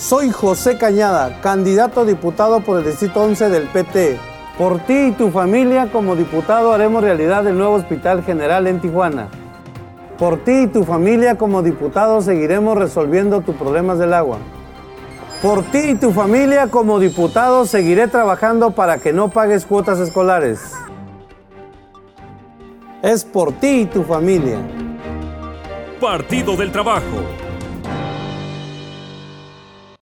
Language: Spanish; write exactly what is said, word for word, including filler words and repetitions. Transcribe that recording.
Soy José Cañada, candidato a diputado por el Distrito once del P T. Por ti y tu familia, como diputado, haremos realidad el nuevo Hospital General en Tijuana. Por ti y tu familia, como diputado, seguiremos resolviendo tus problemas del agua. Por ti y tu familia, como diputado, seguiré trabajando para que no pagues cuotas escolares. Es por ti y tu familia. Partido del Trabajo.